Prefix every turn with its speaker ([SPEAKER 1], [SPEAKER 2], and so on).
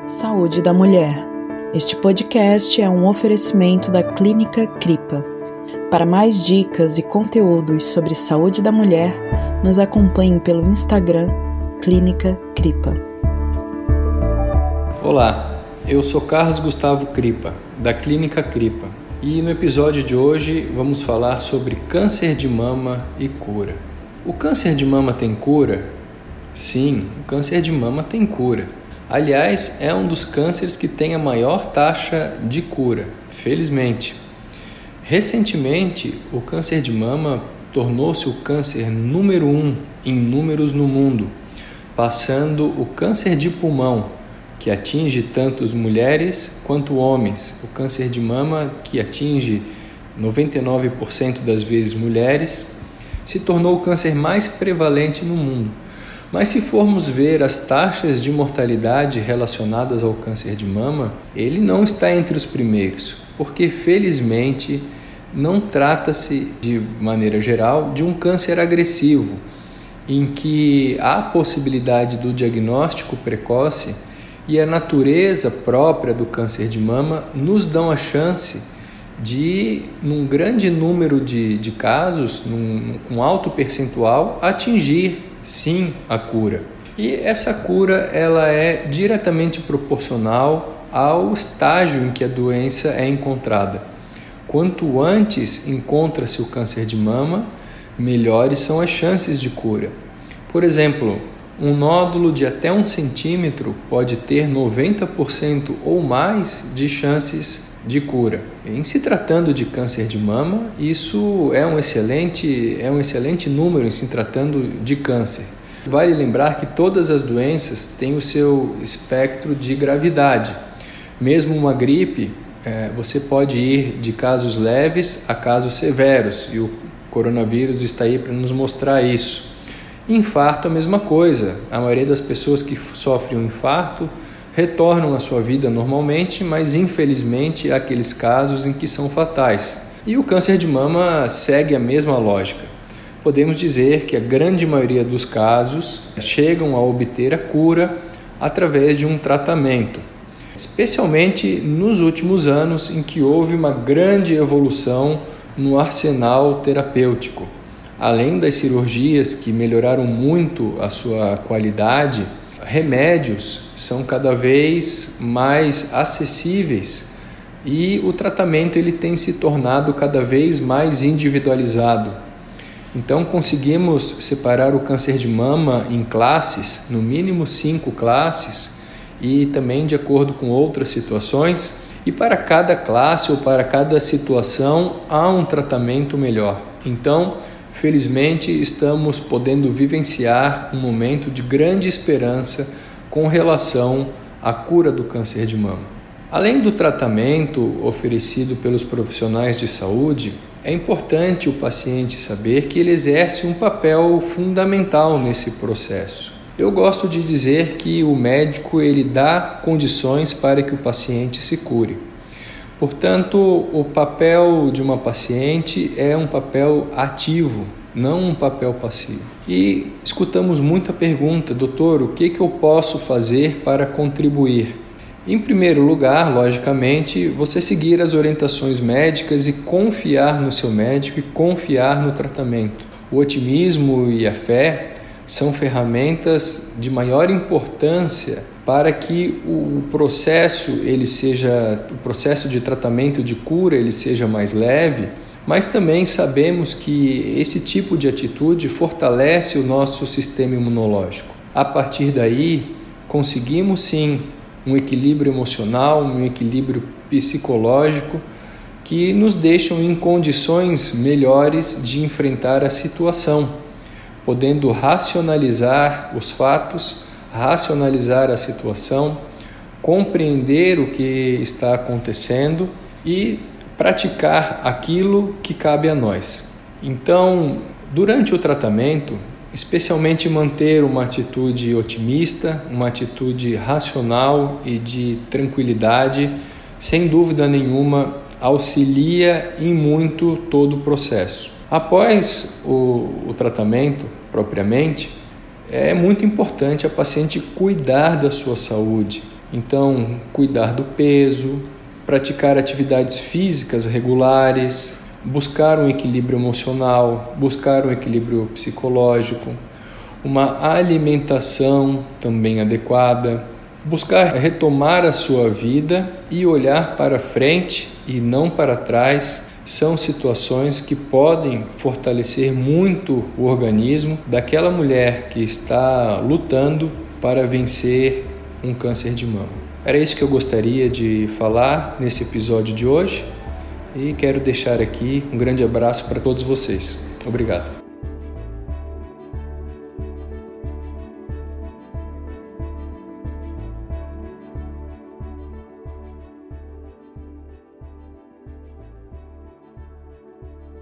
[SPEAKER 1] Saúde da Mulher. Este podcast é um oferecimento da Clínica Cripa. Para mais dicas e conteúdos sobre saúde da mulher, nos acompanhe pelo Instagram Clínica Cripa.
[SPEAKER 2] Olá, eu sou Carlos Gustavo Cripa, da Clínica Cripa, e no episódio de hoje vamos falar sobre câncer de mama e cura. O câncer de mama tem cura? Sim, o câncer de mama tem cura. Aliás, é um dos cânceres que tem a maior taxa de cura, felizmente. Recentemente, o câncer de mama tornou-se o câncer número 1 em números no mundo, passando o câncer de pulmão, que atinge tanto mulheres quanto homens. O câncer de mama, que atinge 99% das vezes mulheres, se tornou o câncer mais prevalente no mundo. Mas se formos ver as taxas de mortalidade relacionadas ao câncer de mama, ele não está entre os primeiros, porque felizmente não trata-se, de maneira geral, de um câncer agressivo, em que há possibilidade do diagnóstico precoce e a natureza própria do câncer de mama nos dão a chance de, num grande número de casos, com alto percentual, atingir sim a cura. E essa cura ela é diretamente proporcional ao estágio em que a doença é encontrada. Quanto antes encontra-se o câncer de mama, melhores são as chances de cura. Por exemplo, um nódulo de até 1 centímetro pode ter 90% ou mais de chances de cura. Em se tratando de câncer de mama, isso é um excelente número em se tratando de câncer. Vale lembrar que todas as doenças têm o seu espectro de gravidade. Mesmo uma gripe, você pode ir de casos leves a casos severos, e o coronavírus está aí para nos mostrar isso. Infarto, a mesma coisa. A maioria das pessoas que sofrem um infarto retornam à sua vida normalmente, mas infelizmente há aqueles casos em que são fatais. E o câncer de mama segue a mesma lógica. Podemos dizer que a grande maioria dos casos chegam a obter a cura através de um tratamento, especialmente nos últimos anos em que houve uma grande evolução no arsenal terapêutico. Além das cirurgias que melhoraram muito a sua qualidade, remédios são cada vez mais acessíveis e o tratamento ele tem se tornado cada vez mais individualizado. Então conseguimos separar o câncer de mama em classes, no mínimo 5 classes, e também de acordo com outras situações, e para cada classe ou para cada situação há um tratamento melhor. Então, felizmente, estamos podendo vivenciar um momento de grande esperança com relação à cura do câncer de mama. Além do tratamento oferecido pelos profissionais de saúde, é importante o paciente saber que ele exerce um papel fundamental nesse processo. Eu gosto de dizer que o médico ele dá condições para que o paciente se cure. Portanto, o papel de uma paciente é um papel ativo, não um papel passivo. E escutamos muita pergunta: doutor, o que eu posso fazer para contribuir? Em primeiro lugar, logicamente, você seguir as orientações médicas e confiar no seu médico e confiar no tratamento. O otimismo e a fé são ferramentas de maior importância para que o processo de tratamento de cura ele seja mais leve, mas também sabemos que esse tipo de atitude fortalece o nosso sistema imunológico. A partir daí, conseguimos sim um equilíbrio emocional, um equilíbrio psicológico que nos deixam em condições melhores de enfrentar a situação, podendo racionalizar os fatos, racionalizar a situação, compreender o que está acontecendo e praticar aquilo que cabe a nós. Então, durante o tratamento, especialmente manter uma atitude otimista, uma atitude racional e de tranquilidade, sem dúvida nenhuma, auxilia em muito todo o processo. Após o tratamento, propriamente, é muito importante a paciente cuidar da sua saúde. Então, cuidar do peso, praticar atividades físicas regulares, buscar um equilíbrio emocional, buscar um equilíbrio psicológico, uma alimentação também adequada, buscar retomar a sua vida e olhar para frente e não para trás, são situações que podem fortalecer muito o organismo daquela mulher que está lutando para vencer um câncer de mama. Era isso que eu gostaria de falar nesse episódio de hoje e quero deixar aqui um grande abraço para todos vocês. Obrigado.